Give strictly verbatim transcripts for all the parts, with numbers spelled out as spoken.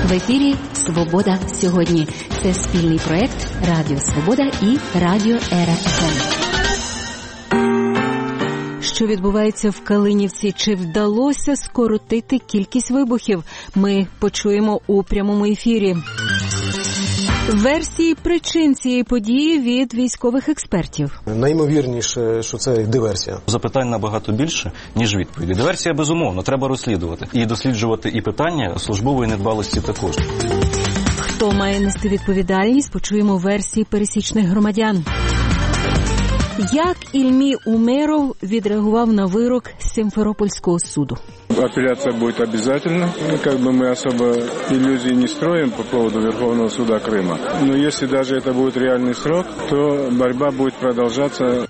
В ефірі «Свобода сьогодні». Це спільний проєкт Радіо Свобода і Радіо ЕРА-ФМ. Що відбувається в Калинівці? Чи вдалося скоротити кількість вибухів? Ми почуємо у прямому ефірі. Версії причин цієї події від військових експертів. Найімовірніше, що це диверсія. Запитань набагато більше, ніж відповіді. Диверсія, безумовно, треба розслідувати. І досліджувати і питання службової недбалості також. Хто має нести відповідальність, почуємо версії пересічних громадян. Як Ільмі Умеров відреагував на вирок Сімферопольського суду? Апелляция будет обязательно. Как бы мы особо иллюзий не строим по поводу Верховного суда Крыма. Но если даже это будет реальный срок, то борьба будет продолжаться.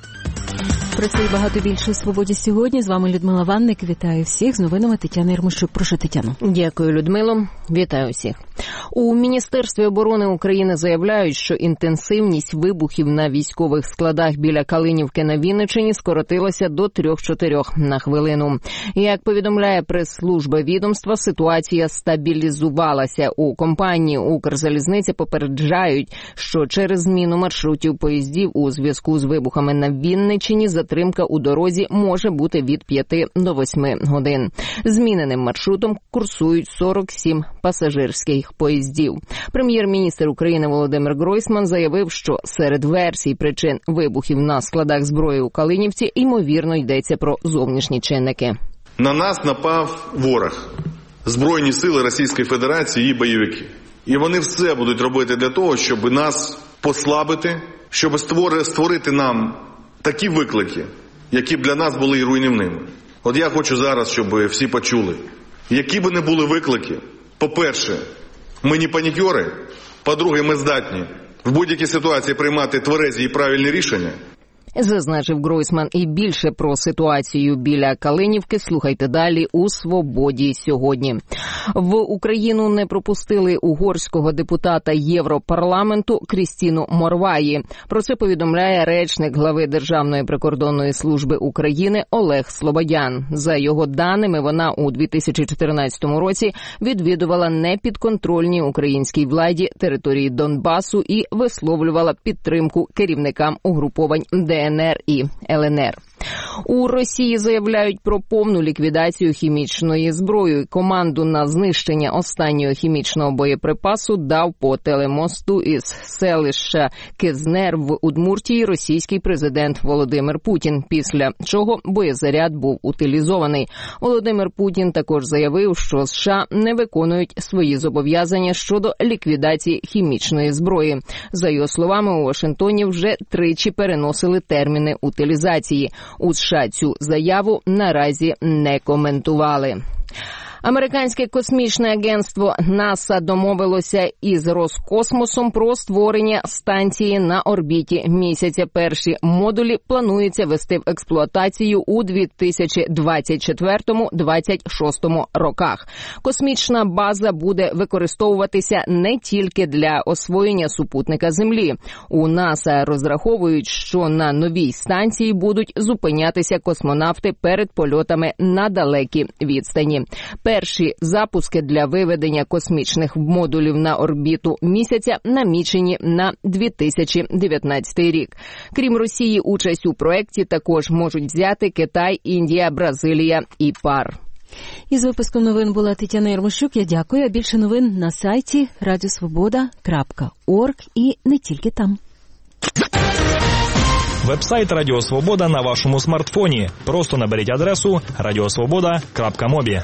Про це і багато більше у «Свободі сьогодні». З вами Людмила Ванник. Вітаю всіх. З новинами Тетяна Єрмощук. Прошу, Тетяно. Дякую, Людмило. Вітаю всіх. У Міністерстві оборони України заявляють, що інтенсивність вибухів на військових складах біля Калинівки на Вінниччині скоротилася до три-чотири на хвилину. Як повідомляє прес-служба відомства, ситуація стабілізувалася. У компанії «Укрзалізниця» попереджають, що через зміну маршрутів поїздів у зв'язку з вибухами на Вінниччині затримка у дорозі може бути від п'яти до восьми годин. Зміненим маршрутом курсують сорок сім пасажирських поїздів. Прем'єр-міністр України Володимир Гройсман заявив, що серед версій причин вибухів на складах зброї у Калинівці ймовірно йдеться про зовнішні чинники. На нас напав ворог, Збройні сили Російської Федерації і бойовики. І вони все будуть робити для того, щоб нас послабити, щоб створити нам такі виклики, які б для нас були і руйнівними. От я хочу зараз, щоб всі почули. Які б не були виклики, по-перше, ми не панікери, по-друге, ми здатні в будь-якій ситуації приймати тверезі і правильні рішення. Зазначив Гройсман. І більше про ситуацію біля Калинівки слухайте далі у «Свободі сьогодні». В Україну не пропустили угорського депутата Європарламенту Крістіну Морваї. Про це повідомляє речник глави Державної прикордонної служби України Олег Слободян. За його даними, вона у дві тисячі чотирнадцятому році відвідувала непідконтрольній українській владі території Донбасу і висловлювала підтримку керівникам угруповань Де Ен Ер і Ел Ен Ер. У Росії заявляють про повну ліквідацію хімічної зброї. Команду на знищення останнього хімічного боєприпасу дав по телемосту із селища Кизнер в Удмуртії російський президент Володимир Путін, після чого боєзаряд був утилізований. Володимир Путін також заявив, що США не виконують свої зобов'язання щодо ліквідації хімічної зброї. За його словами, у Вашингтоні вже тричі переносили терміни утилізації. У США цю заяву наразі не коментували. Американське космічне агентство НАСА домовилося із Роскосмосом про створення станції на орбіті місяця. Перші модулі планується ввести в експлуатацію у дві тисячі двадцять четвертому - двадцять шостому роках. Космічна база буде використовуватися не тільки для освоєння супутника Землі. У НАСА розраховують, що на новій станції будуть зупинятися космонавти перед польотами на далекі відстані. Перші запуски для виведення космічних модулів на орбіту місяця намічені на дві тисячі дев'ятнадцятий рік. Крім Росії, участь у проєкті також можуть взяти Китай, Індія, Бразилія і ПАР. Із випуском новин була Тетяна Єрмощук. Я дякую. А більше новин на сайті радіосвобода крапка орг і не тільки там. Веб-сайт Радіо Свобода на вашому смартфоні. Просто наберіть адресу радіосвобода крапка мобі.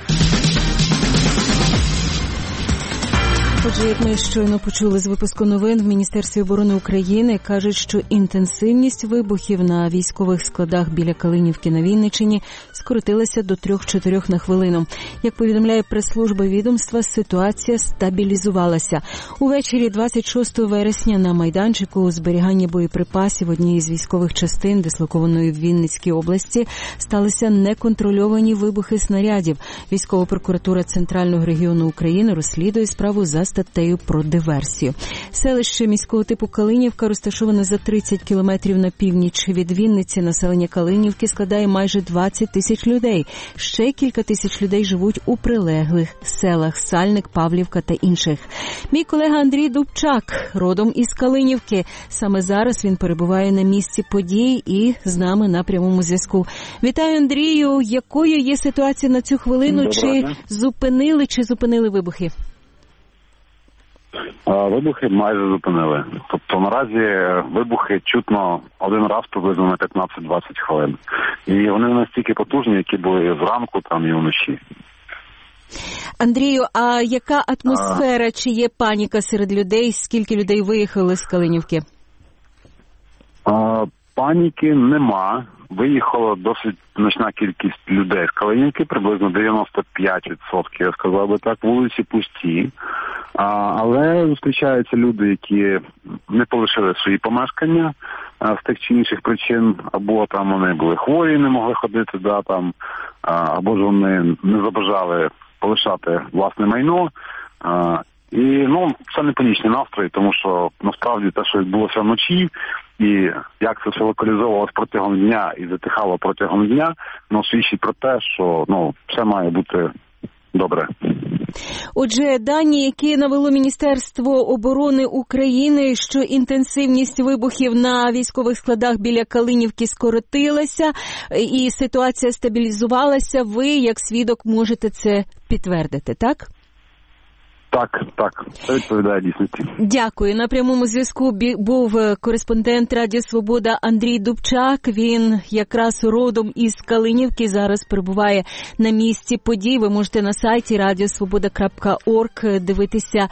Отже, як ми щойно почули з випуску новин, в Міністерстві оборони України кажуть, що інтенсивність вибухів на військових складах біля Калинівки на Вінниччині скоротилася до три-чотири на хвилину. Як повідомляє прес-служба відомства, ситуація стабілізувалася. Увечері двадцять шостого вересня на майданчику зберігання боєприпасів однієї з військових частин, дислокованої в Вінницькій області, сталися неконтрольовані вибухи снарядів. Військова прокуратура Центрального регіону України розслідує справу за статтею про диверсію. Селище міського типу Калинівка розташоване за тридцять кілометрів на північ від Вінниці. Населення Калинівки складає майже двадцять тисяч тисяч людей. Ще кілька тисяч людей живуть у прилеглих селах Сальник, Павлівка та інших. Мій колега Андрій Дубчак, родом із Калинівки. Саме зараз він перебуває на місці подій і з нами на прямому зв'язку. Вітаю, Андрію. Якою є ситуація на цю хвилину? Чи зупинили, чи зупинили вибухи? Вибухи майже зупинили. Тобто наразі вибухи чутно один раз приблизно на п'ятнадцять-двадцять хвилин. І вони настільки потужні, які були зранку там і вночі. Андрію, а яка атмосфера, чи є паніка серед людей? Скільки людей виїхали з Калинівки? А, паніки нема. Виїхала досить значна кількість людей з Калинівки, приблизно дев'яносто п'ять відсотків, я сказав би так, вулиці пусті. А, але зустрічаються люди, які не полишили свої помешкання а, з тих чи інших причин, або там вони були хворі, не могли ходити, да, там, а, або ж вони не забажали полишати власне майно. А, і, ну, це не панічний настрій, тому що, насправді, те, що відбулося вночі, і як це все локалізовувалося протягом дня і затихало протягом дня, ну, свідчить про те, що, ну, все має бути добре. Отже, дані, які навело Міністерство оборони України, що інтенсивність вибухів на військових складах біля Калинівки скоротилася і ситуація стабілізувалася, ви, як свідок, можете це підтвердити, так? Так, так, це відповідає дійсності. Дякую. На прямому зв'язку був кореспондент Радіо Свобода Андрій Дубчак. Він якраз родом із Калинівки, зараз перебуває на місці подій. Ви можете на сайті радіосвобода крапка орг дивитися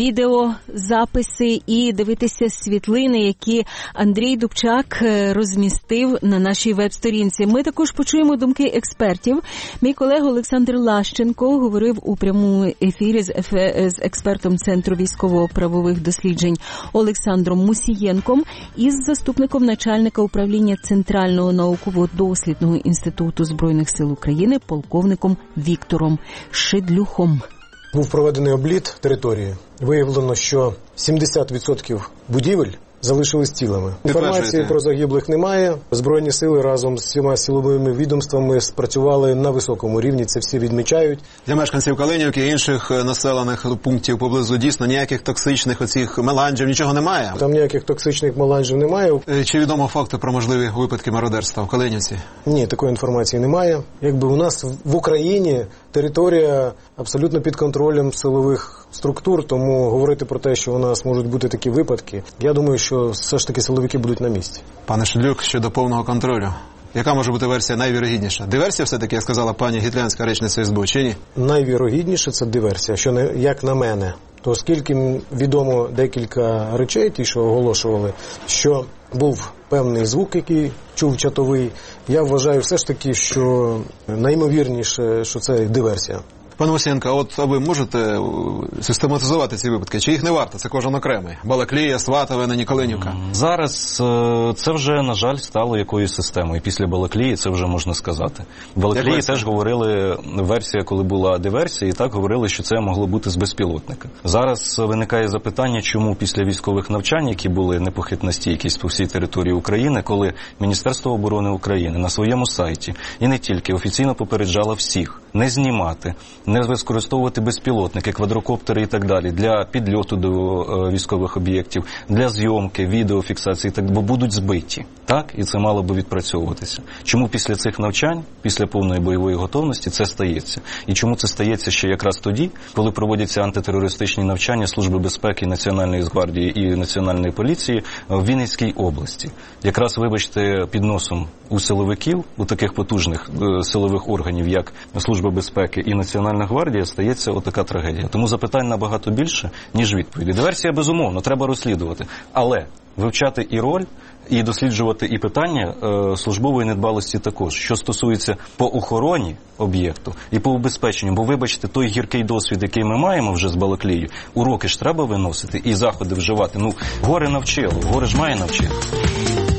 відеозаписи і дивитися світлини, які Андрій Дубчак розмістив на нашій веб-сторінці. Ми також почуємо думки експертів. Мій колега Олександр Лащенко говорив у прямому ефірі з ефе з експертом Центру військово-правових досліджень Олександром Мусієнком і з заступником начальника управління Центрального науково-дослідного інституту Збройних сил України полковником Віктором Шидлюхом. Був проведений обліт території. Виявлено, що сімдесят відсотків будівель залишились цілими. Інформації про загиблих немає. Збройні сили разом з всіма силовими відомствами спрацювали на високому рівні, це всі відмічають. Для мешканців Калинівки і інших населених пунктів поблизу дійсно ніяких токсичних оцих меланжів, нічого немає? Там ніяких токсичних меланжів немає. Чи відомо факти про можливі випадки мародерства в Калинівці? Ні, такої інформації немає. Якби у нас в Україні територія абсолютно під контролем силових структур, тому говорити про те, що у нас можуть бути такі випадки, я думаю, що все ж таки силовики будуть на місці. Пане Шидлюк, щодо повного контролю, яка може бути версія найвірогідніша? Диверсія все-таки, як сказала пані гітлянська речниця ес бе у, чи ні? Найвірогідніше це диверсія, що не, як на мене. То оскільки відомо декілька речей, ті, що оголошували, що був певний звук, який чув чатовий, я вважаю все ж таки, що найімовірніше, що це диверсія. Пане Мусієнко, от а ви можете систематизувати ці випадки? Чи їх не варто? Це кожен окремий. Балаклія, Сватове, нині Калинівка. Зараз це вже, на жаль, стало якоюсь системою. Після Балаклії це вже можна сказати. В Балаклії теж говорили, версія, коли була диверсія, і так говорили, що це могло бути з безпілотника. Зараз виникає запитання, чому після військових навчань, які були непохитна стійкість по всій території України, коли Міністерство оборони України на своєму сайті, і не тільки, офіційно попереджало всіх не знімати, не використовувати безпілотники, квадрокоптери і так далі для підльоту до е, військових об'єктів, для зйомки, відеофіксації, так, бо будуть збиті. Так? І це мало би відпрацьовуватися. Чому після цих навчань, після повної бойової готовності це стається? І чому це стається ще якраз тоді, коли проводяться антитерористичні навчання Служби безпеки, Національної гвардії і Національної поліції в Вінницькій області? Якраз, вибачте, під носом у силовиків, у таких потужних е, силових органів, як Служба безпеки і Національна гвардія, стається отака трагедія. Тому запитань набагато більше, ніж відповіді. Диверсія, безумовно, треба розслідувати. Але вивчати і роль, і досліджувати і питання е, службової недбалості також, що стосується по охороні об'єкту і по убезпеченню. Бо, вибачте, той гіркий досвід, який ми маємо вже з Балаклією, уроки ж треба виносити і заходи вживати. Ну, горе навчило, горе ж має навчити.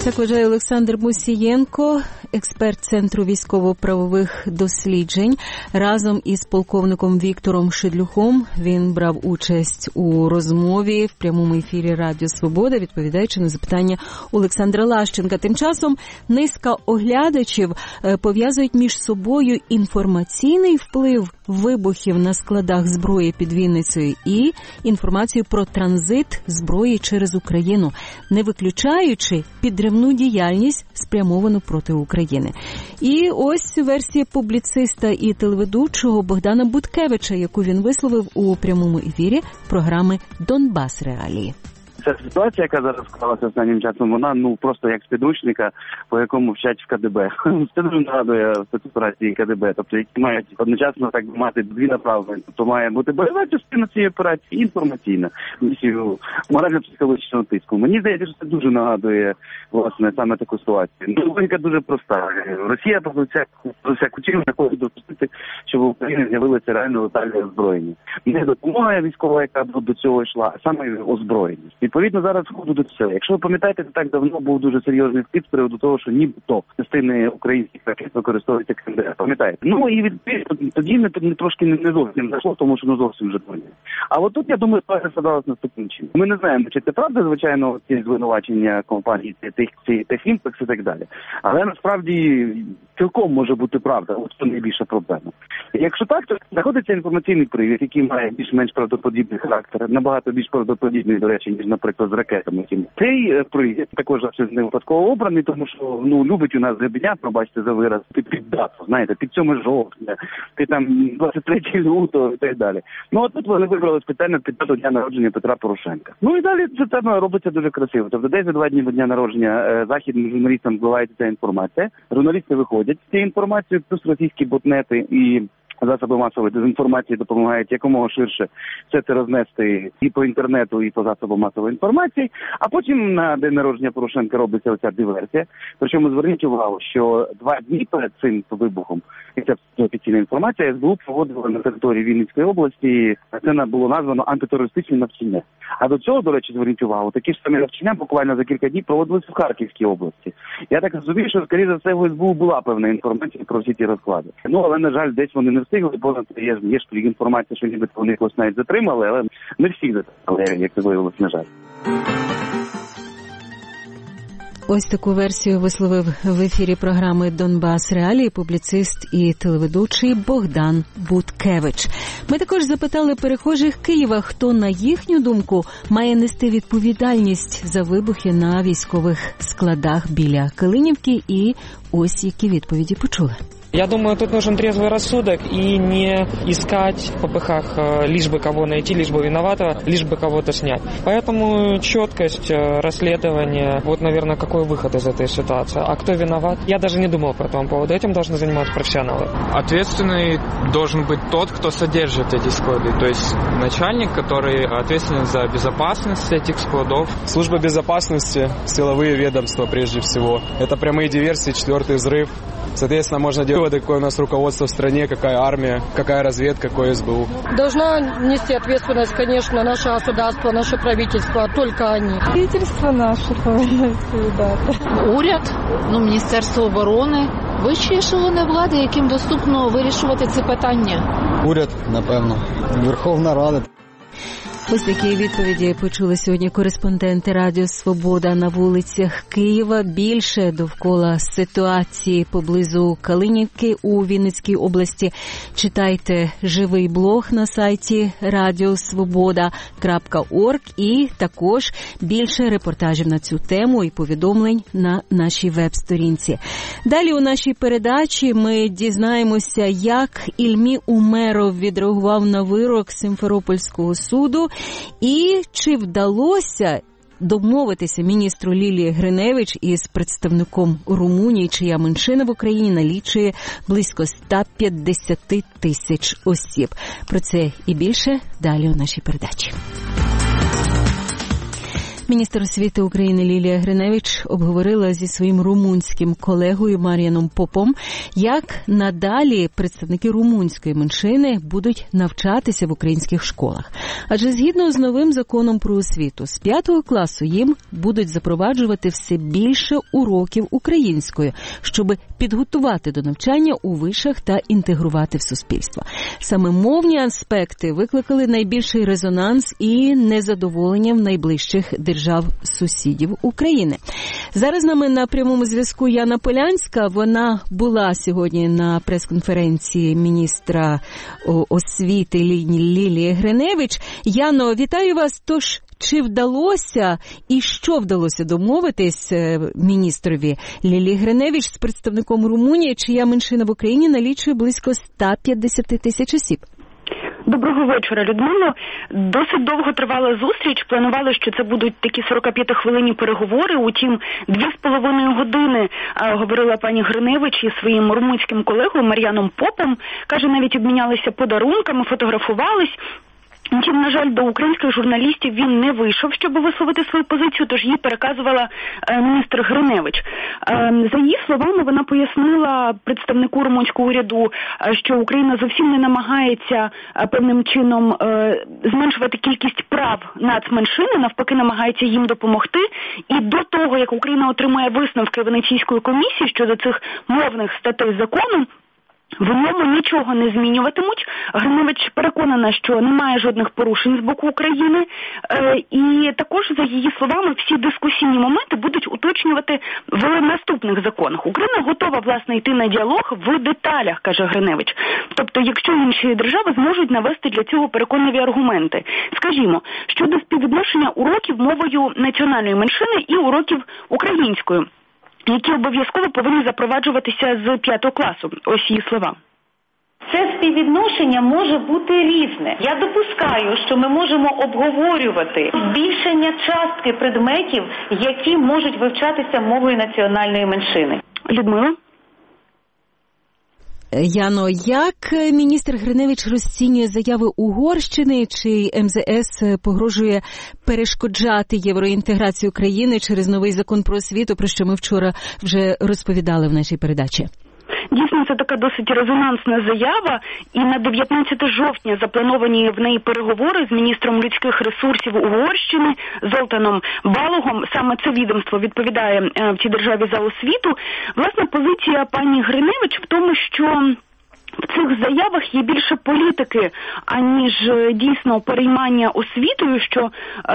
Так вважає Олександр Мусієнко, експерт Центру військово-правових досліджень. Разом із полковником Віктором Шедлюхом він брав участь у розмові в прямому ефірі Радіо Свобода, відповідаючи на запитання Олександра Лащенка. Тим часом низка оглядачів пов'язують між собою інформаційний вплив вибухів на складах зброї під Вінницею і інформацію про транзит зброї через Україну, не виключаючи підривну діяльність, спрямовану проти України. І ось версія публіциста і телеведучого Богдана Буткевича, яку він висловив у прямому ефірі програми «Донбас Реалії». Ця ситуація, яка зараз склалася останнім часом, вона ну просто як з підручника, по якому вчать в КДБ. Це дуже нагадує спецоперації КДБ, тобто які мають одночасно так мати дві направлення. Тобто має бути бойова частина цієї операції і інформаційна, місію морально-психологічного тиску. Мені здається, що це дуже нагадує власне саме таку ситуацію. Ну, логіка дуже проста. Росія про всяку ціну не хоче допустити, щоб в Україні з'явилося реально летальне озброєння. Не допомога військова, яка до цього йшла, а саме озброєння. Відповідно, зараз входу до цього. Якщо ви пам'ятаєте, то так давно був дуже серйозний втік з приводу того, що нібито частини українських ракет використовуються КНДР. Пам'ятаєте? Ну і відповідно тоді не, не трошки не, не зовсім зайшло, тому що не зовсім вже тоді. А от тут, я думаю, ситуація складалася наступним чином. Ми не знаємо, чи це правда, звичайно, ці звинувачення компанії, тих, тих імпекс і так далі. Але насправді цілком може бути правда, от це найбільша проблема. Якщо так, то знаходиться інформаційний привід, який має більш-менш правдоподібний характер, набагато більш правдоподібний, до речі, ніж, наприклад, з ракетами. Цей привід також не випадково обраний, тому що ну любить у нас гребеня, пробачте за вираз, під, під дату, знаєте, під сьоме жовтня, під там двадцять третє лютого і так далі. Ну от тут вони вибрали спеціально під дату дня народження Петра Порошенка. Ну і далі це тема робиться дуже красиво. Тобто десь за два дні до дня народження західним журналістам вбивається ця інформація. Журналісти виходять з цією інформацією, плюс російські ботнети і засоби масової дезінформації допомагають якомога ширше все це рознести і по інтернету, і по засобам масової інформації. А потім на день народження Порошенка робиться оця диверсія. Причому зверніть увагу, що два дні перед цим вибухом, і це офіційна інформація, ес бе у проводила на території Вінницької області, це було названо антитерористичне навчання. А до цього, до речі, зверніть увагу, такі ж самі навчання буквально за кілька днів проводилися в Харківській області. Я так розумію, що, скоріше за все, в ес бе у була певна інформація про всі ці розклади. Ну, але, на жаль, десь вони не встигли, бо є, є ж інформація, що нібито вони когось навіть затримали, але не всіх затримали, як це виявилося, на жаль. Ось таку версію висловив в ефірі програми «Донбас Реалії» публіцист і телеведучий Богдан Буткевич. Ми також запитали перехожих Києва, хто, на їхню думку, має нести відповідальність за вибухи на військових складах біля Калинівки, і ось які відповіді почули. Я думаю, тут нужен трезвый рассудок и не искать в попыхах, лишь бы кого найти, лишь бы виноватого, лишь бы кого-то снять. Поэтому четкость расследования, вот, наверное, какой выход из этой ситуации. А кто виноват? Я даже не думал по этому поводу. Этим должны заниматься профессионалы. Ответственный должен быть тот, кто содержит эти склады. То есть начальник, который ответственен за безопасность этих складов. Служба безопасности, силовые ведомства прежде всего. Это прямые диверсии, четвертый взрыв. Соответственно, можно делать выводы, какое у нас руководство в стране, какая армия, какая разведка, какое эс бэ у. Должна нести ответственность, конечно, наше государство, наше правительство, только они. Правительство наше повинно відповідати. Уряд, ну, Міністерство оборони, вищі ешелони влади, яким доступно вирішувати ці питання. Уряд, напевно, Верховна Рада. Ось такі відповіді почули сьогодні кореспонденти Радіо Свобода на вулицях Києва. Більше довкола ситуації поблизу Калинівки у Вінницькій області читайте живий блог на сайті радіо свобода крапка орг і також більше репортажів на цю тему і повідомлень на нашій веб-сторінці. Далі у нашій передачі ми дізнаємося, як Ільмі Умеров відреагував на вирок Сімферопольського суду і чи вдалося домовитися міністру Лілії Гриневич із представником Румунії, чия меншина в Україні налічує близько сто п'ятдесят тисяч осіб. Про це і більше далі у нашій передачі. Міністр освіти України Лілія Гриневич обговорила зі своїм румунським колегою Мар'яном Попом, як надалі представники румунської меншини будуть навчатися в українських школах. Адже згідно з новим законом про освіту, з п'ятого класу їм будуть запроваджувати все більше уроків української, щоб підготувати до навчання у вишах та інтегрувати в суспільство. Саме мовні аспекти викликали найбільший резонанс і незадоволення в найближчих держав-сусідів України. Зараз з нами на прямому зв'язку Яна Полянська. Вона була сьогодні на прес-конференції міністра освіти Лілії Гриневич. Яно, вітаю вас. Тож, чи вдалося і що вдалося домовитись міністрові Лілії Гриневич з представником Румунії, чия меншина в Україні налічує близько сто п'ятдесят тисяч осіб? Доброго вечора, Людмило. Досить довго тривала зустріч. Планували, що це будуть такі сорокап'ятихвилинні переговори. Утім, дві з половиною години а, говорила пані Гриневич із своїм румунським колегою Мар'яном Попом. Каже, навіть обмінялися подарунками, фотографувались. Втім, на жаль, до українських журналістів він не вийшов, щоб висловити свою позицію, тож її переказувала е, міністр Гриневич. Е, за її словами, вона пояснила представнику румунського уряду, е, що Україна зовсім не намагається е, певним чином е, зменшувати кількість прав нацменшини, навпаки намагається їм допомогти. І до того, як Україна отримає висновки Венеційської комісії щодо цих мовних статей закону, в ньому нічого не змінюватимуть. Гриневич переконана, що немає жодних порушень з боку України. Е, і також, за її словами, всі дискусійні моменти будуть уточнювати в наступних законах. Україна готова, власне, йти на діалог в деталях, каже Гриневич. Тобто, якщо інші держави зможуть навести для цього переконливі аргументи. Скажімо, щодо співвідношення уроків мовою національної меншини і уроків українською, які обов'язково повинні запроваджуватися з п'ятого класу. Ось її слова. Це співвідношення може бути різне. Я допускаю, що ми можемо обговорювати збільшення частки предметів, які можуть вивчатися мовою національної меншини. Людмила? Яно, як міністр Гриневич розцінює заяви Угорщини, чи ем зе ес погрожує перешкоджати євроінтеграцію країни через новий закон про освіту, про що ми вчора вже розповідали в нашій передачі? Дійсно, це така досить резонансна заява, і на дев'ятнадцяте жовтня заплановані в неї переговори з міністром людських ресурсів Угорщини Золтаном Балогом. Саме це відомство відповідає в цій державі за освіту. Власне, позиція пані Гриневич в тому, що в цих заявах є більше політики, аніж дійсно переймання освітою, що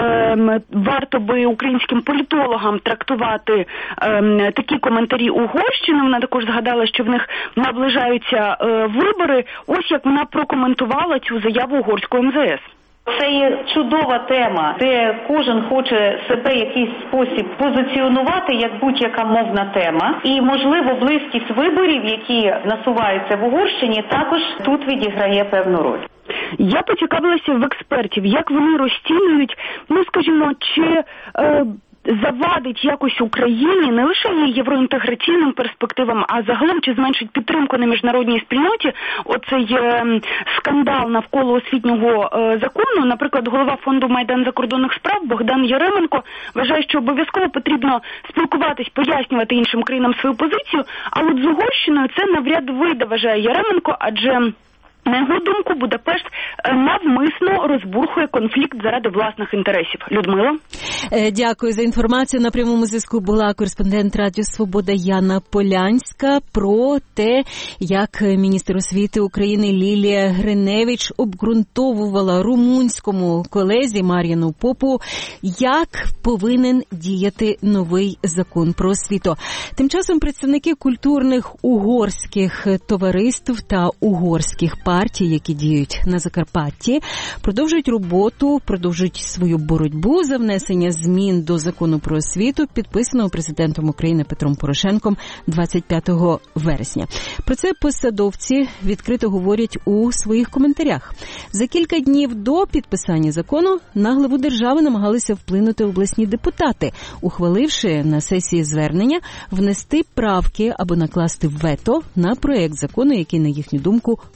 е, варто би українським політологам трактувати е, такі коментарі Угорщини. Вона також згадала, що в них наближаються е, вибори. Ось як вона прокоментувала цю заяву угорського ем зе ес. Це є чудова тема, де кожен хоче себе в якийсь спосіб позиціонувати як будь-яка мовна тема. І, можливо, близькість виборів, які насуваються в Угорщині, також тут відіграє певну роль. Я поцікавилася в експертів, як вони розцінюють, ну, скажімо, чи Е, завадить якось Україні не лише її євроінтеграційним перспективам, а загалом чи зменшить підтримку на міжнародній спільноті оцей е, скандал навколо освітнього е, закону. Наприклад, голова фонду «Майдан закордонних справ» Богдан Яременко вважає, що обов'язково потрібно спілкуватись, пояснювати іншим країнам свою позицію, а от з Угорщиною це навряд вийде, вважає Яременко, адже на його думку, Будапешт навмисно розбурхує конфлікт заради власних інтересів. Людмила? Дякую за інформацію. На прямому зв'язку була кореспондент Радіо Свобода Яна Полянська про те, як міністр освіти України Лілія Гриневич обґрунтовувала румунському колезі Мар'яну Попу, як повинен діяти новий закон про освіту. Тим часом представники культурних угорських товариств та угорських партій, партій, які діють на Закарпатті, продовжують роботу, продовжують свою боротьбу за внесення змін до закону про освіту, підписаного президентом України Петром Порошенком двадцять п'ятого вересня. Про це посадовці відкрито говорять у своїх коментарях. За кілька днів до підписання закону на главу держави намагалися вплинути обласні депутати, ухваливши на сесії звернення внести правки або накласти вето на проект закону, який, на їхню думку, порушує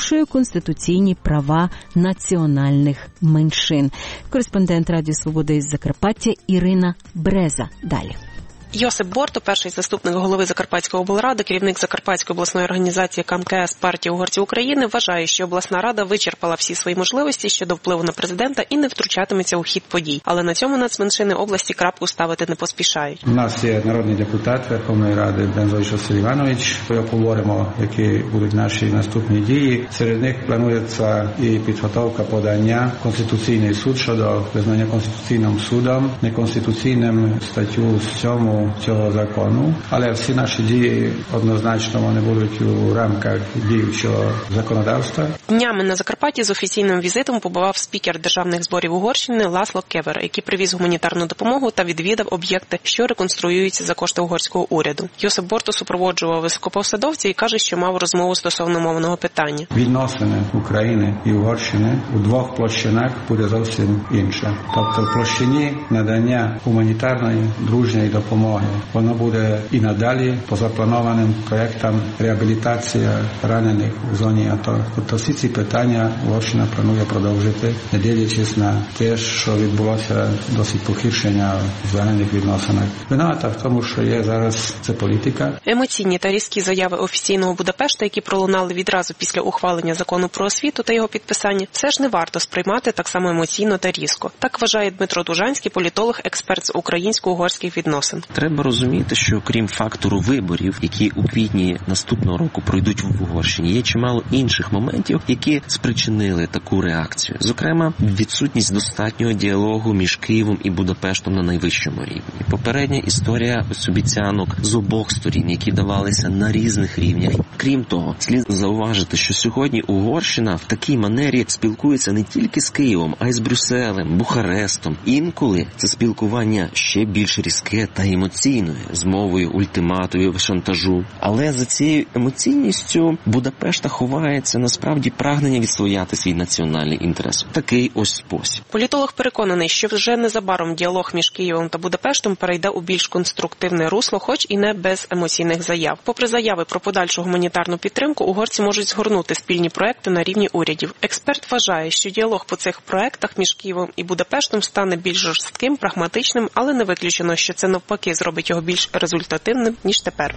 порушує конституційні права національних меншин. Кореспондент Радіо Свобода із Закарпаття Ірина Бреза. Далі. Йосип Борто, перший заступник голови Закарпатської облради, керівник Закарпатської обласної організації КМКС партії угорців України, вважає, що обласна рада вичерпала всі свої можливості щодо впливу на президента і не втручатиметься у хід подій. Але на цьому нацменшини області крапку ставити не поспішають. У нас є народний депутат Верховної Ради Бензович Василь Іванович. Ми поговоримо, які будуть наші наступні дії. Серед них планується і підготовка подання в Конституційний суд щодо визнання Конституційним судом неконституційним статтю сьому цього закону, але всі наші дії однозначно вони будуть у рамках діючого законодавства. Днями на Закарпатті з офіційним візитом побував спікер державних зборів Угорщини Ласло Кевер, який привіз гуманітарну допомогу та відвідав об'єкти, що реконструюються за кошти угорського уряду. Йосип Борто супроводжував високопосадовця і каже, що мав розмову стосовно мовного питання. Відносини України і Угорщини у двох площинах буде зовсім інше. Тобто в площині надання гуманітарної, дружньої допомоги воно буде і надалі по запланованим проєктам реабілітація ранених у зоні АТО. Тобто всі ці питання Угорщина планує продовжити, не дивлячись на те, що відбулося досить погіршення в загальних відносинах. Виновата в тому, що є зараз це політика. Емоційні та різкі заяви офіційного Будапешта, які пролунали відразу після ухвалення закону про освіту та його підписання, все ж не варто сприймати так само емоційно та різко. Так вважає Дмитро Дужанський, політолог, експерт з українсько-угорських відносин. Треба розуміти, що крім фактору виборів, які у квітні наступного року пройдуть в Угорщині, є чимало інших моментів, які спричинили таку реакцію. Зокрема, відсутність достатнього діалогу між Києвом і Будапештом на найвищому рівні. Попередня історія ось обіцянок з обох сторін, які давалися на різних рівнях. Крім того, слід зауважити, що сьогодні Угорщина в такій манері спілкується не тільки з Києвом, а й з Брюсселем, Бухарестом. Інколи це спілкування ще більш різке та емоційне, з мовою ультиматумів, шантажу. Але за цією емоційністю Будапешта ховається насправді прагнення відстояти свій національний інтерес. Такий ось спосіб. Політолог переконаний, що вже незабаром діалог між Києвом та Будапештом перейде у більш конструктивне русло, хоч і не без емоційних заяв. Попри заяви про подальшу гуманітарну підтримку, угорці можуть згорнути спільні проекти на рівні урядів. Експерт вважає, що діалог по цих проектах між Києвом і Будапештом стане більш жорстким, прагматичним, але не виключено, що це навпаки зробить його більш результативним, ніж тепер.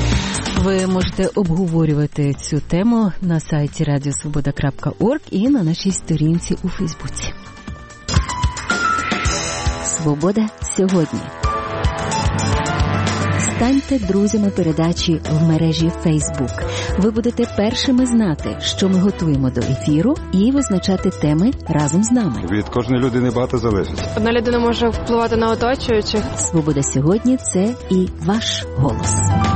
Ви можете обговорювати цю тему на сайті радіо свобода крапка орг і на нашій сторінці у Фейсбуці. Свобода сьогодні. Станьте друзями передачі в мережі Facebook. Ви будете першими знати, що ми готуємо до ефіру, і визначати теми разом з нами. Від кожної людини багато залежить. Одна людина може впливати на оточуючих. Свобода сьогодні – це і ваш голос.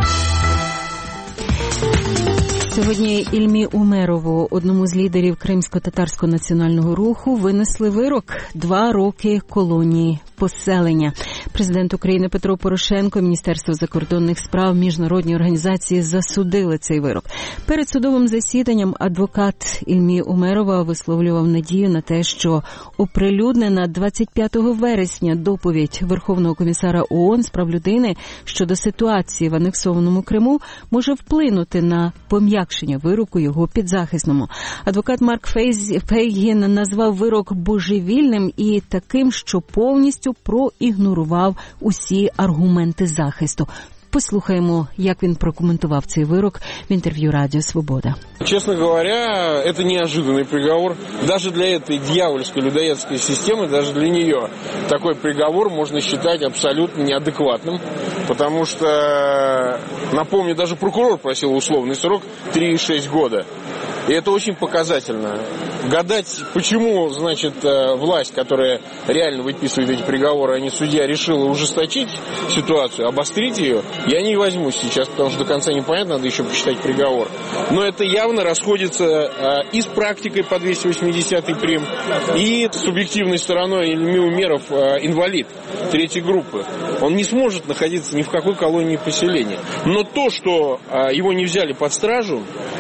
Сьогодні Ільмі Умерову, одному з лідерів Кримсько-татарського національного руху, винесли вирок – два роки колонії поселення. Президент України Петро Порошенко, Міністерство закордонних справ, міжнародні організації засудили цей вирок. Перед судовим засіданням адвокат Ільмі Умерова висловлював надію на те, що оприлюднена двадцять п'ятого вересня доповідь Верховного комісара ООН з прав людини щодо ситуації в анексованому Криму може вплинути на пом'якшення вироку його підзахисному. Адвокат Марк Фейгін назвав вирок божевільним і таким, що повністю проігнорував усі аргументи захисту. Послухаємо, як він прокоментував цей вирок в інтерв'ю Радіо Свобода. Честно говоря, это неожиданный приговор. Даже для этой дьявольской людоедской системы, даже для нее такой приговор можно считать абсолютно неадекватным. Потому что, напомню, даже прокурор просил условный срок три и шесть года. И это очень показательно. Гадать, почему, значит, власть, которая реально выписывает эти приговоры, а не судья, решила ужесточить ситуацию, обострить ее, я не возьмусь сейчас, потому что до конца непонятно, надо еще почитать приговор. Но это явно расходится и с практикой по двести восьмидесятый прим, и с субъективной стороной Ильми Умеров инвалид третьей группы. Он не сможет находиться ни в какой колонии поселения. Но то, что его не взяли под стражу,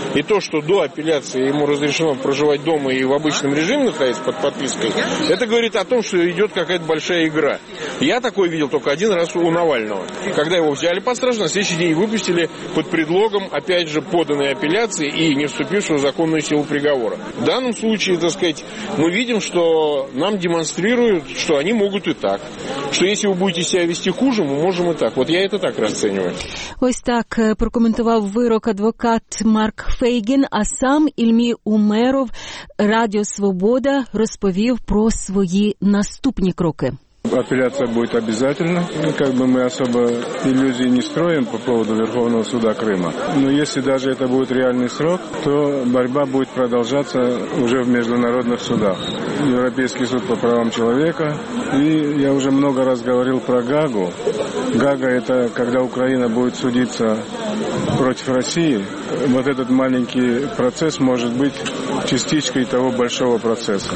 И то, что до апелляции ему разрешено проживать дома и в обычном режиме находиться под подпиской, это говорит о том, что идет какая-то большая игра. Я такое видел только один раз у Навального. Когда его взяли под стражу, на следующий день выпустили под предлогом, опять же, поданной апелляции и не вступившего в законную силу приговора. В данном случае, так сказать, мы видим, что нам демонстрируют, что они могут и так. Что если вы будете себя вести хуже, мы можем и так. Вот я это так расцениваю. Ось так прокоментував вирок адвокат Марк Фейгін, а сам Ільмі Умеров, Радіо Свобода, розповів про свої наступні кроки. Апелляция будет обязательно. Как бы мы особо иллюзий не строим по поводу Верховного суда Крыма. Но если даже это будет реальный срок, то борьба будет продолжаться уже в международных судах. Европейский суд по правам человека. И я уже много раз говорил про Гаагу. Гаага – это когда Украина будет судиться против России. Вот этот маленький процесс может быть частичкой того большого процесса.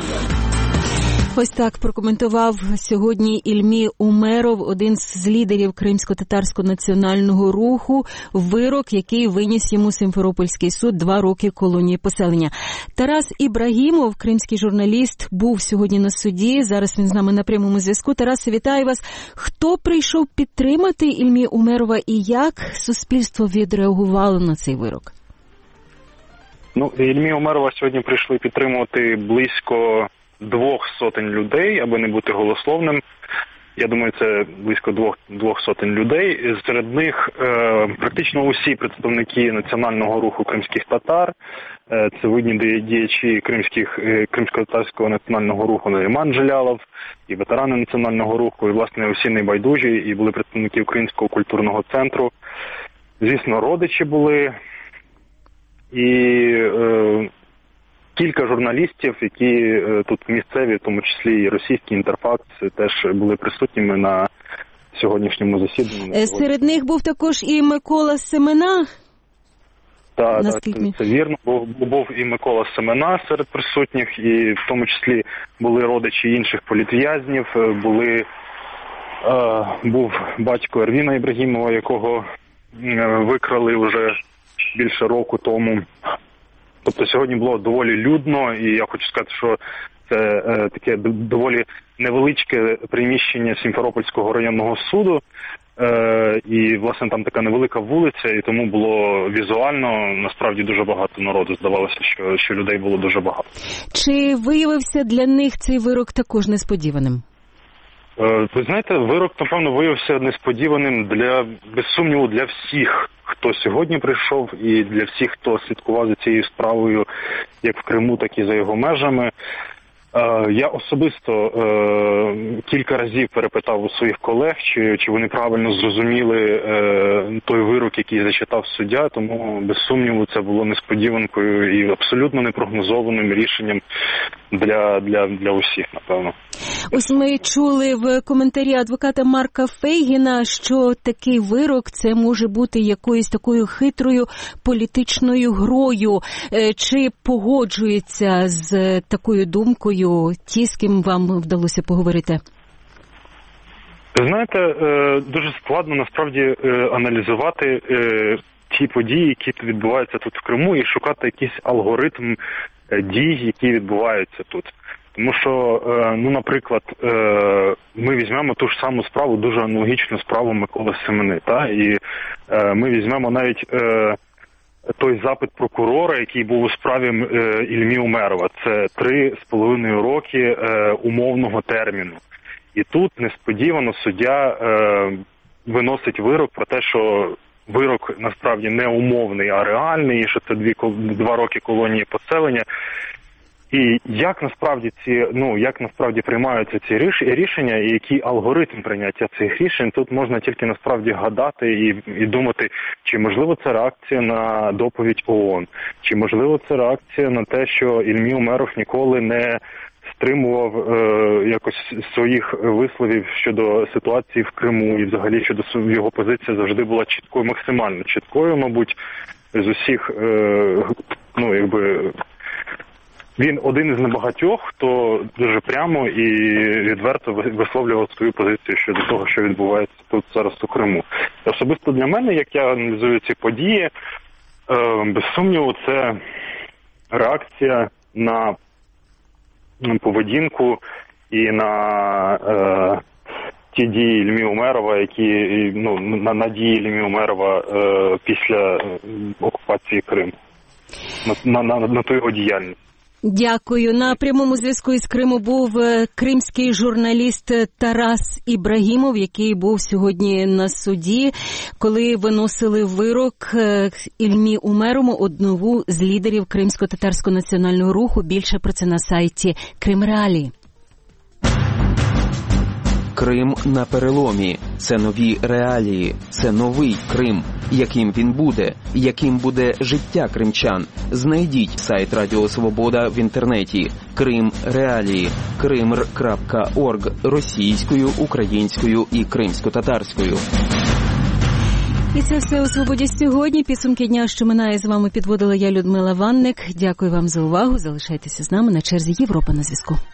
Ось так прокоментував сьогодні Ільмі Умеров, один з лідерів Кримсько-татарського національного руху, вирок, який виніс йому Сімферопольський суд, два роки колонії поселення. Тарас Ібрагімов, кримський журналіст, був сьогодні на суді, зараз він з нами на прямому зв'язку. Тарасе, вітаю вас. Хто прийшов підтримати Ільмі Умерова і як суспільство відреагувало на цей вирок? Ну, Ільмі Умерова сьогодні прийшли підтримувати близько двох сотень людей, аби не бути голословним. Я думаю, це близько двох, двох сотень людей. Серед них е, практично усі представники національного руху кримських татар. Е, це видні діячі кримських, е, кримсько-татарського національного руху Наріман Джелялов, і ветерани національного руху, і, власне, усі небайдужі, і були представники Українського культурного центру. Звісно, родичі були. І е, кілька журналістів, які тут місцеві, в тому числі і російський Інтерфакс, теж були присутніми на сьогоднішньому засіданні. Серед них був також і Микола Семена? Так, так, це, це вірно. Був, був і Микола Семена серед присутніх, і в тому числі були родичі інших політв'язнів, були, е, був батько Ервіна Ібрагімова, якого викрали вже більше року тому. Тобто сьогодні було доволі людно, і я хочу сказати, що це е, таке доволі невеличке приміщення Сімферопольського районного суду, е, і, власне, там така невелика вулиця, і тому було візуально, насправді, дуже багато народу. Здавалося, що, що людей було дуже багато. Чи виявився для них цей вирок також несподіваним? Ви знаєте, вирок, напевно, виявився несподіваним для, без сумніву, для всіх, хто сьогодні прийшов, і для всіх, хто слідкував за цією справою, як в Криму, так і за його межами. Я особисто кілька разів перепитав у своїх колег, чи, чи вони правильно зрозуміли той вирок, який зачитав суддя, тому, без сумніву, це було несподіванкою і абсолютно непрогнозованим рішенням для, для, для усіх, напевно. Ось ми чули в коментарі адвоката Марка Фейгіна, що такий вирок – це може бути якоюсь такою хитрою політичною грою. Чи погоджується з такою думкою ті, з ким вам вдалося поговорити? Знаєте, дуже складно насправді аналізувати ті події, які відбуваються тут в Криму, і шукати якийсь алгоритм дій, які відбуваються тут. Тому що, ну, наприклад, ми візьмемо ту ж саму справу, дуже аналогічну справу Миколи Семени, та? І ми візьмемо навіть той запит прокурора, який був у справі Ільмі Умерова. Це три з половиною роки умовного терміну. І тут несподівано суддя виносить вирок про те, що вирок насправді не умовний, а реальний, і що це дві, два роки колонії поселення. І як насправді ці, ну, як насправді приймаються ці рішення і який алгоритм прийняття цих рішень, тут можна тільки насправді гадати і, і думати, чи можливо це реакція на доповідь ООН, чи можливо це реакція на те, що Ільмі Умеров ніколи не стримував е, якось своїх висловів щодо ситуації в Криму, і взагалі щодо його позиція завжди була чіткою, максимально чіткою, мабуть, з усіх, е, ну, якби... Він один із небагатьох, хто дуже прямо і відверто висловлював свою позицію щодо того, що відбувається тут зараз у Криму. Особисто для мене, як я аналізую ці події, Без сумніву, це реакція на поведінку і на е, ті дії Ільмі Умерова, які, ну, на, на дії Ільмі Умерова е, після окупації Криму, на, на, на ту його діяльність. Дякую. На прямому зв'язку із Криму був кримський журналіст Тарас Ібрагімов, який був сьогодні на суді, коли виносили вирок Ільмі Умерову, одному з лідерів Кримсько-татарського національного руху. Більше про це на сайті Крим Реалії. Крим на переломі. Це нові реалії. Це новий Крим. Яким він буде? Яким буде життя кримчан? Знайдіть сайт Радіо Свобода в інтернеті. Крим Реалії. кримр крапка орг російською, українською і кримсько-татарською. І це все у «Свободі» сьогодні. Підсумки дня, що минає, з вами підводила я, Людмила Ванник. Дякую вам за увагу. Залишайтеся з нами. На черзі Європа на зв'язку.